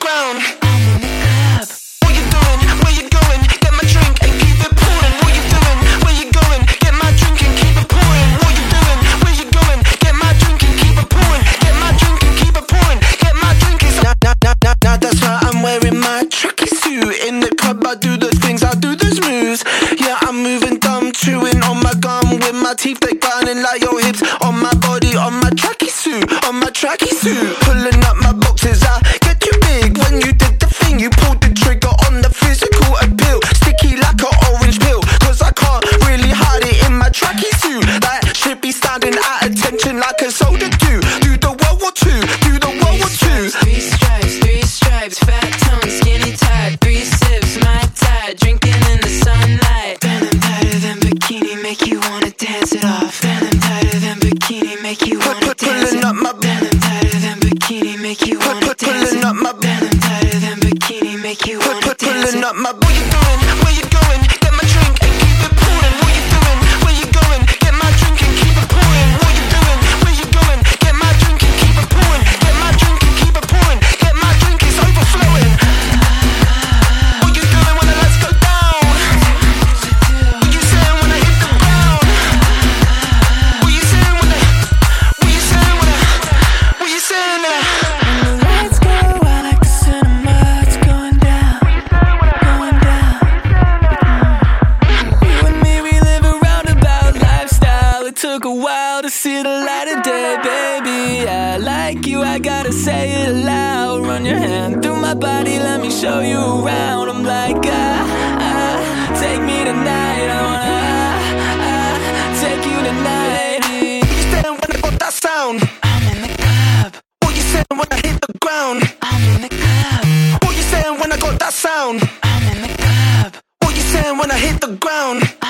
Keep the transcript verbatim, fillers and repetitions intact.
ground. I'm in the club. What you doing? Where you going? Get my drink and keep it pouring. What you doing? Where you going? Get my drink and keep it pouring. What you doing? Where you going? Get my drink and keep it pouring. Get my drink and keep it pouring. Get my drink is now, now, now, now, now that's why I'm wearing my tracky suit. In the club I do the things, I do those moves. Yeah, I'm moving dumb, chewing on my gum with my teeth, they grinding like your hips. On my body, on my tracky suit, on my tracky suit. Pulling up my boxes, I get too big. When you did the thing, you pulled the trigger on the physical appeal. Sticky like an orange pill, cause I can't really hide it in my tracky suit. That should be standing at attention like a soldier do. Do the World War Two, do the World War Two. Three stripes, three stripes, fat tongue, skinny tight. Three sips, my tide, drinking in the sunlight. Denim tighter than bikini, make you wanna dance it off. Denim tighter than bikini, make you wanna dance it off. Denim tighter than bikini, make you wanna dance it off. Denim tighter than bikini, make you wanna dance it off. What you doing? Where you going? Get my drink and keep it pouring. What you doing? Where you going? Get my drink and keep it pouring. What you doing? Where you going? Get my drink and keep it pouring. Get my drink and keep it pouring. Get my drink is overflowing. What you doing when the lights go down? What you saying when I hit the ground? What you saying when I? What you saying when I? What you saying when I? When the lights go out like the cinema, it's going down, going down. You and me, we live a roundabout lifestyle. It took a while to see the light of day, baby. I like you, I gotta say it aloud. Run your hand through my body, let me show you around. I'm like, ah, ah, take me tonight. I wanna, ah, ah, take you tonight. What you saying when I got that sound? I'm in the club, What you saying when I hit the ground? I'm in the club, What you saying when I got that sound? I'm in the club. What you saying when I hit the ground?